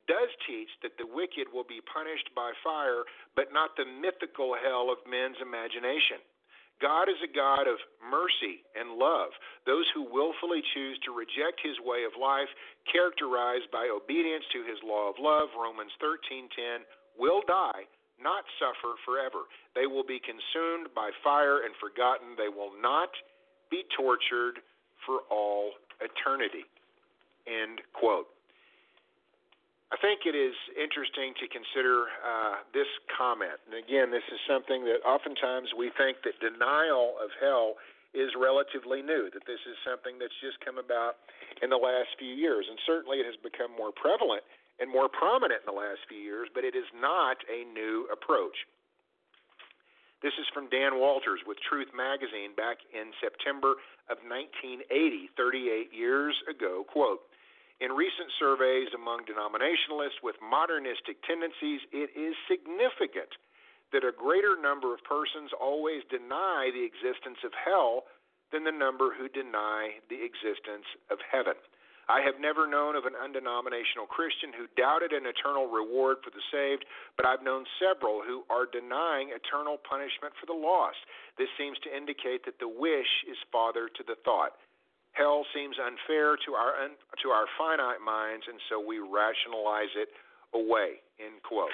does teach that the wicked will be punished by fire, but not the mythical hell of men's imagination. God is a God of mercy and love. Those who willfully choose to reject his way of life, characterized by obedience to his law of love, Romans thirteen ten, will die, not suffer forever. They will be consumed by fire and forgotten. They will not be tortured for all eternity. End quote. I think it is interesting to consider uh, this comment. And again, this is something that oftentimes we think that denial of hell is relatively new, that this is something that's just come about in the last few years. And certainly it has become more prevalent and more prominent in the last few years, but it is not a new approach. This is from Dan Walters with Truth Magazine back in September of nineteen eighty, thirty-eight years ago, quote, "In recent surveys among denominationalists with modernistic tendencies, it is significant that a greater number of persons always deny the existence of hell than the number who deny the existence of heaven. I have never known of an undenominational Christian who doubted an eternal reward for the saved, but I've known several who are denying eternal punishment for the lost. This seems to indicate that the wish is father to the thought. Hell seems unfair to our un, to our finite minds, and so we rationalize it away." End quote.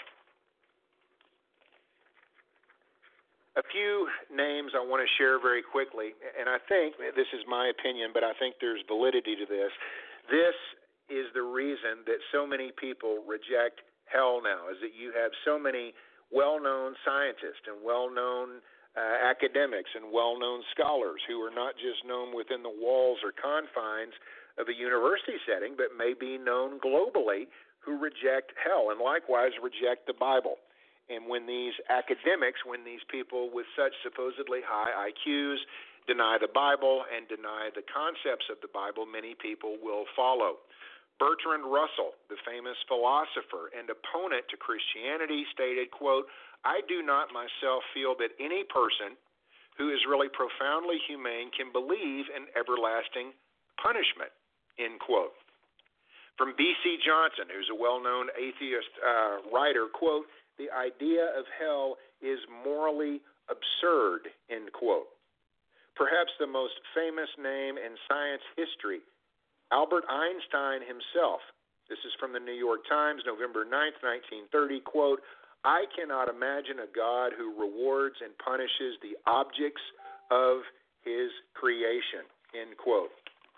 A few names I want to share very quickly, and I think, this is my opinion, but I think there's validity to this. This is the reason that so many people reject hell now, is that you have so many well-known scientists and well-known uh, academics and well-known scholars who are not just known within the walls or confines of a university setting, but may be known globally, who reject hell and likewise reject the Bible. And when these academics, when these people with such supposedly high I Qs deny the Bible and deny the concepts of the Bible, many people will follow. Bertrand Russell, the famous philosopher and opponent to Christianity, stated, quote, "I do not myself feel that any person who is really profoundly humane can believe in everlasting punishment," end quote. From B C Johnson, who's a well-known atheist uh, writer, quote, "The idea of hell is morally absurd," end quote. Perhaps the most famous name in science history, Albert Einstein himself. This is from the New York Times, November ninth, nineteen thirty, quote, "I cannot imagine a God who rewards and punishes the objects of his creation," end quote.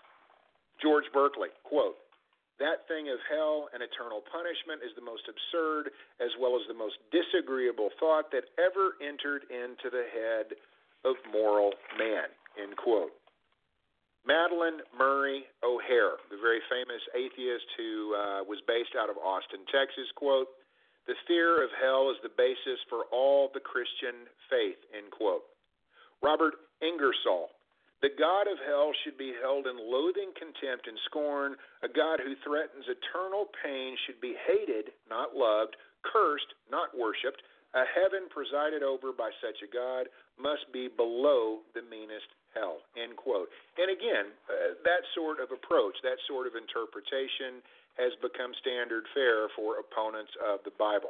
George Berkeley, quote, "That thing of hell and eternal punishment is the most absurd as well as the most disagreeable thought that ever entered into the head of moral man," end quote. Madalyn Murray O'Hair, the very famous atheist who uh, was based out of Austin, Texas, quote, "The fear of hell is the basis for all the Christian faith," end quote. Robert Ingersoll, "The God of hell should be held in loathing, contempt, and scorn. A God who threatens eternal pain should be hated, not loved, cursed, not worshipped. A heaven presided over by such a God must be below the meanest hell," end quote. And again, uh, that sort of approach, that sort of interpretation has become standard fare for opponents of the Bible.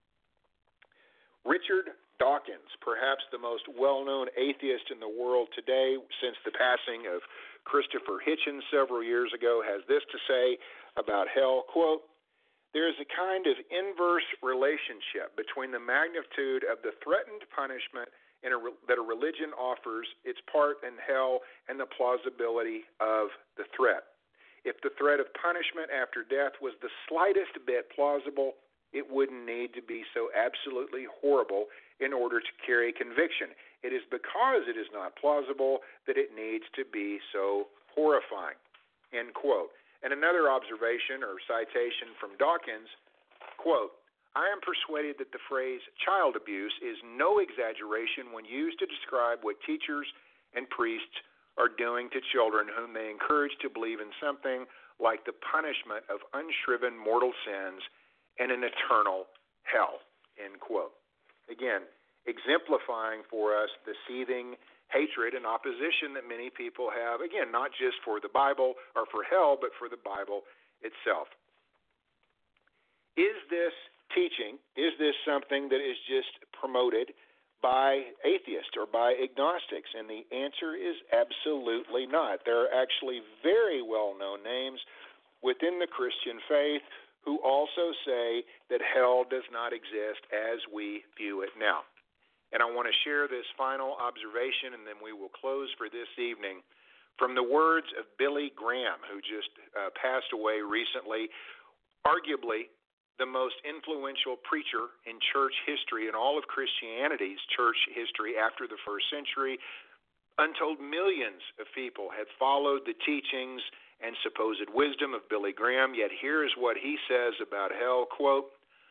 Richard Dawkins, perhaps the most well-known atheist in the world today since the passing of Christopher Hitchens several years ago, has this to say about hell, quote, "There is a kind of inverse relationship between the magnitude of the threatened punishment in a, that a religion offers its part in hell and the plausibility of the threat. If the threat of punishment after death was the slightest bit plausible, it wouldn't need to be so absolutely horrible in order to carry conviction. It is because it is not plausible that it needs to be so horrifying," end quote. And another observation or citation from Dawkins, quote, "I am persuaded that the phrase child abuse is no exaggeration when used to describe what teachers and priests are doing to children whom they encourage to believe in something like the punishment of unshriven mortal sins and an eternal hell," end quote. Again, exemplifying for us the seething hatred and opposition that many people have, again, not just for the Bible or for hell, but for the Bible itself. is this teaching, is this something that is just promoted by atheists or by agnostics? And the answer is absolutely not. There are actually very well-known names within the Christian faith who also say that hell does not exist as we view it now. And I want to share this final observation, and then we will close for this evening, from the words of Billy Graham, who just uh, passed away recently, arguably the most influential preacher in church history, in all of Christianity's church history after the first century. Untold millions of people had followed the teachings and supposed wisdom of Billy Graham, yet here's what he says about hell, quote,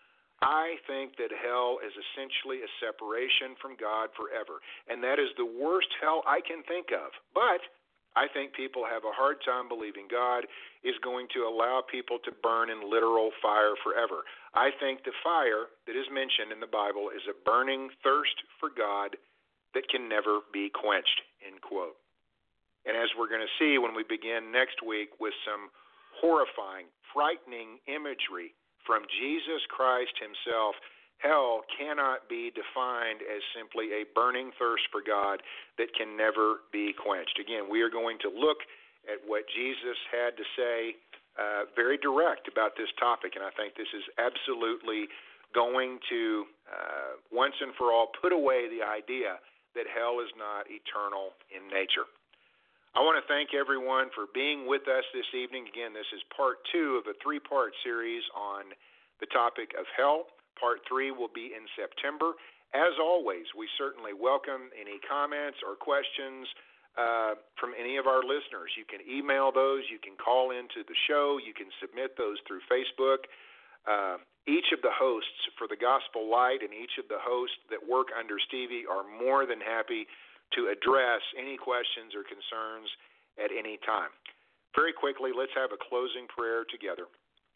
I think that hell is essentially a separation from God forever, and that is the worst hell I can think of. But I think people have a hard time believing God is going to allow people to burn in literal fire forever. I think the fire that is mentioned in the Bible is a burning thirst for God that can never be quenched, end quote. And as we're going to see when we begin next week with some horrifying, frightening imagery from Jesus Christ himself, hell cannot be defined as simply a burning thirst for God that can never be quenched. Again, we are going to look at what Jesus had to say, uh, very direct about this topic, and I think this is absolutely going to, uh, once and for all, put away the idea that hell is not eternal in nature. I want to thank everyone for being with us this evening. Again, this is part two of a three-part series on the topic of hell. Part three will be in September. As always, we certainly welcome any comments or questions uh, from any of our listeners. You can email those. You can call into the show. You can submit those through Facebook. Uh, each of the hosts for the Gospel Light and each of the hosts that work under Stevie are more than happy to address any questions or concerns at any time. Very quickly, let's have a closing prayer together.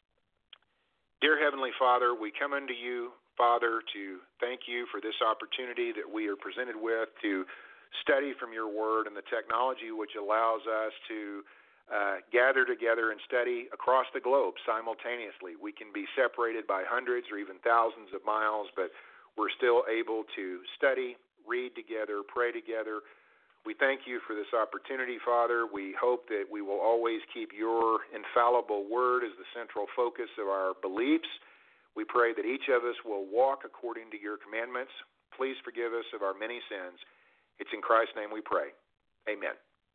Dear Heavenly Father, we come unto you, Father, to thank you for this opportunity that we are presented with to study from your word and the technology which allows us to uh, gather together and study across the globe simultaneously. We can be separated by hundreds or even thousands of miles, but we're still able to study, read together, pray together. We thank you for this opportunity, Father. We hope that we will always keep your infallible word as the central focus of our beliefs. We pray that each of us will walk according to your commandments. Please forgive us of our many sins. It's in Christ's name we pray. Amen.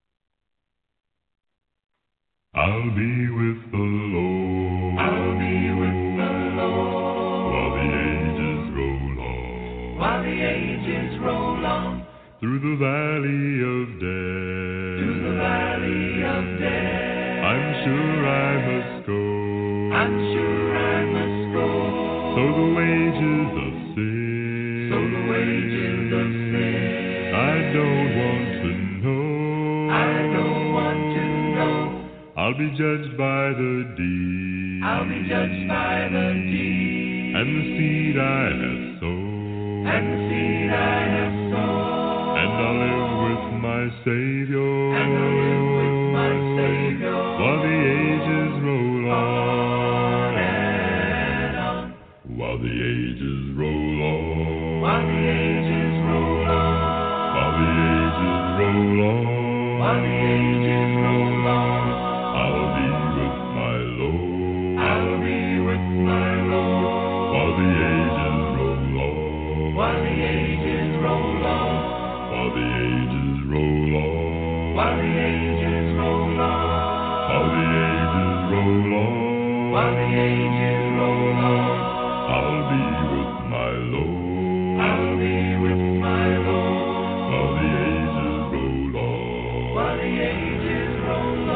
I'll be with the Lord. I'll be with the Lord while the ages roll on. While the ages roll on. Through the valley of death. Through the valley of death. I'm sure I must go. I'm sure I must go. So the wages of sin. So the wages of sin. I don't want to know. I don't want to know. I'll be judged by the deed. I'll be judged by the deed. And the seed I have sown. And the seed I have sown. And I'll live with my Savior. And I'll live with my Savior. While the ages roll on and on. While the ages roll on. While the ages roll on. While the ages roll on. While the ages roll on. I'll be with my Lord. I'll be with my Lord. While the ages roll on. While the ages roll on. While the ages roll on. While the ages roll on. While the ages roll on. While the ages roll on. I'll be with my Lord. I'll be with my Lord. While the ages roll on. While the ages roll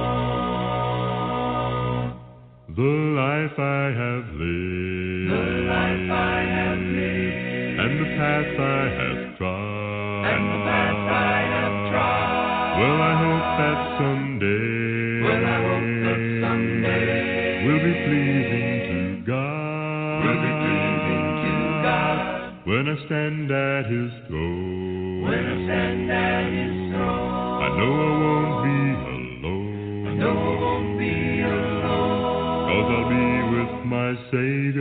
on. The life I have lived. The life I have lived. And the path I have trod. And the path I have trod. Well, I hope that someday. Well, I hope that someday. Will be pleasing to God. Will be pleasing to God. When I stand at His throne. When I stand at His throne. I know I won't be alone. I know I won't be alone. 'Cause I'll be with my Savior.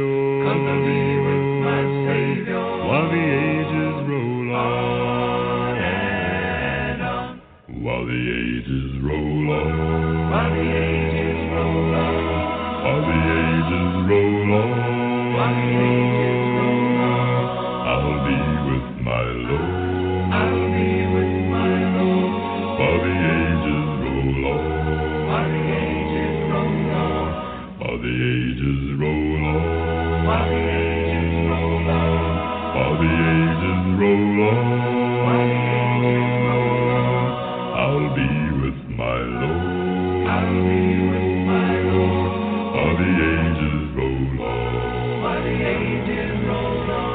while the ages roll on and on, while the ages roll on, while the ages roll on, while the ages roll on, while the ages roll on, I'll be with my Lord, I'll be with my Lord, while the ages roll on, while the ages roll on, while the ages roll on, while the ages roll on, while the ages roll on, while the ages roll on, I'll be with my Lord, I'll be with my Lord, while the ages roll on, while the ages roll on.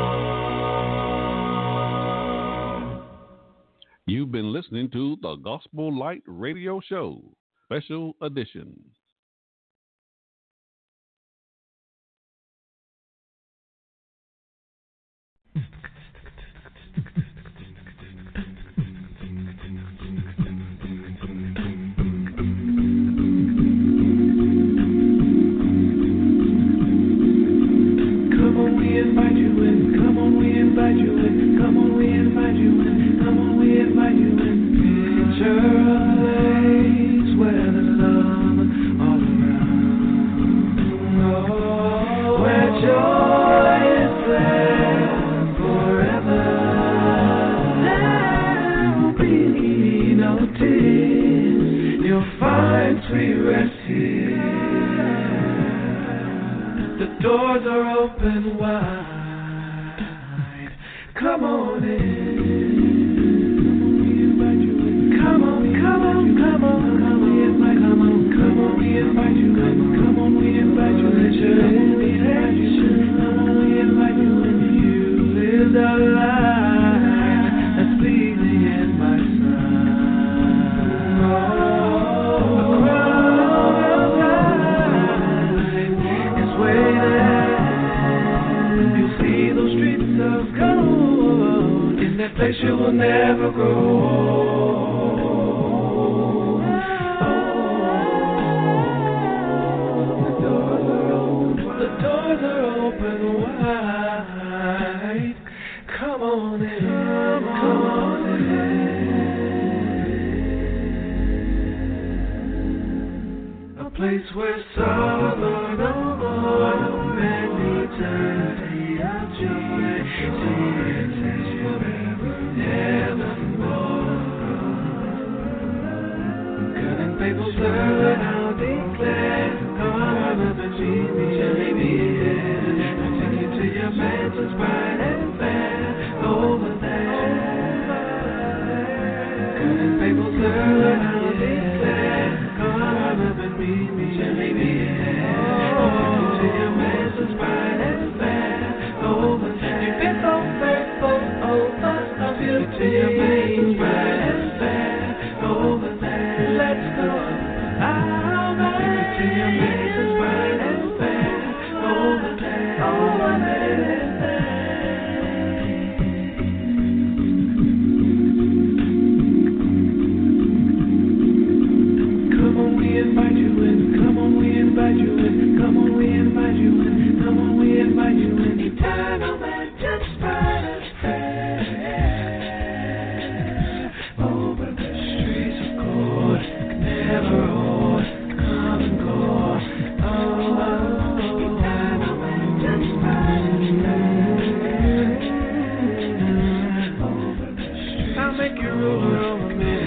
You've been listening to the Gospel Light Radio Show, Special Edition.
Come on, we invite you in. Come on, we invite you in. Come on, we invite you in. Come on, we invite you in. Picture a place where there's love all around. Oh, where joy is there forever. There will be no tears. You'll find sweet rest here. The doors are open wide. Come on in. Come on, come on, come on, come on, we invite, come on, come on, we invite you in. Come on, we invite you in. Come on, we invite you in. Come on, we invite you in. You live the life that's pleasing in my sight. Oh, a crown of life is waiting. You see those streets of gold. In that place you will never grow old. Come on in, come on in. A place where sorrow no more, and eternity of joy, sweetness forever, evermore. Good and faithful servant, I'll declare, come on and meet me, shall be here. I'll take you to your mansions bright and fair. Over there, good and faithful servant, I'll declare, come up and meet me, shall be here. I'll take you to your mansions bright and fair. Over there, you've been so faithful, over, I'll take you to your mansions bright and fair. Over there, let's go, I'll take you to your mansions bright and fair. Over there, over there. Invite you in, come on, we invite you in, come on, we invite you in, come on, we invite you in. Eternal mansions bright and fair, over the streets of gold, never old, come and go. Oh, oh, eternal mansions bright and fair, over the streets. I'll make you ruler over me.